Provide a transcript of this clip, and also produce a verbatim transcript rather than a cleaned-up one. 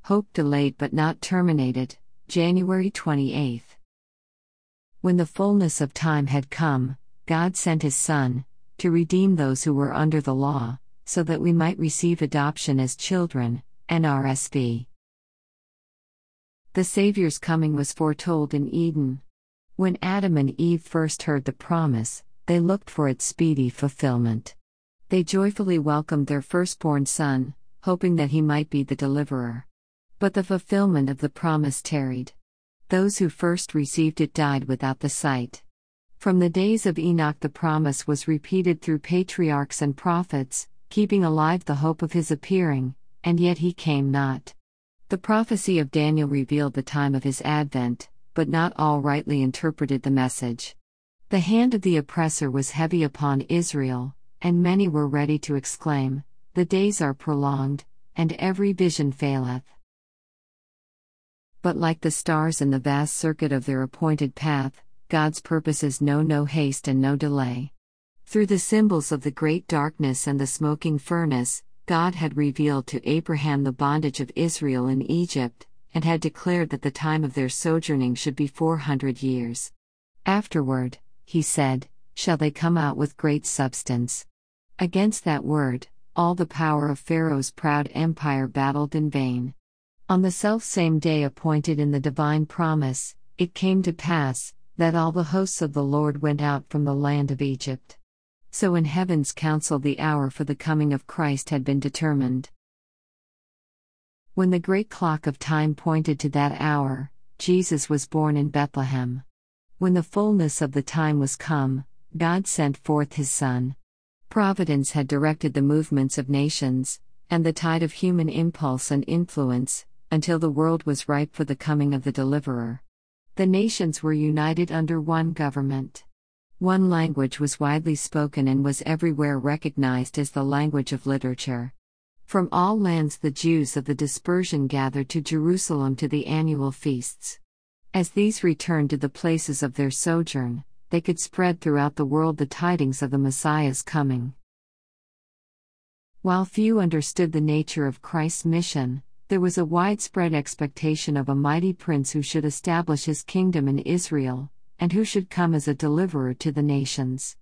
Hope delayed but not terminated, January twenty-eighth. When the fullness of time had come, God sent His Son, to redeem those who were under the law, so that we might receive adoption as children, N R S V. The Savior's coming was foretold in Eden. When Adam and Eve first heard the promise, they looked for its speedy fulfillment. They joyfully welcomed their firstborn son, hoping that he might be the deliverer. But the fulfillment of the promise tarried. Those who first received it died without the sight. From the days of Enoch the promise was repeated through patriarchs and prophets, keeping alive the hope of his appearing, and yet he came not. The prophecy of Daniel revealed the time of his advent, but not all rightly interpreted the message. The hand of the oppressor was heavy upon Israel, and many were ready to exclaim, "The days are prolonged, and every vision faileth." But like the stars in the vast circuit of their appointed path, God's purposes know no haste and no delay. Through the symbols of the great darkness and the smoking furnace, God had revealed to Abraham the bondage of Israel in Egypt, and had declared that the time of their sojourning should be four hundred years. Afterward, He said, shall they come out with great substance. Against that word, all the power of Pharaoh's proud empire battled in vain. On the selfsame day appointed in the divine promise, it came to pass, that all the hosts of the Lord went out from the land of Egypt. So in heaven's council the hour for the coming of Christ had been determined. When the great clock of time pointed to that hour, Jesus was born in Bethlehem. When the fullness of the time was come, God sent forth His Son. Providence had directed the movements of nations, and the tide of human impulse and influence, until the world was ripe for the coming of the Deliverer. The nations were united under one government. One language was widely spoken and was everywhere recognized as the language of literature. From all lands the Jews of the dispersion gathered to Jerusalem to the annual feasts. As these returned to the places of their sojourn, they could spread throughout the world the tidings of the Messiah's coming. While few understood the nature of Christ's mission, there was a widespread expectation of a mighty prince who should establish his kingdom in Israel, and who should come as a deliverer to the nations.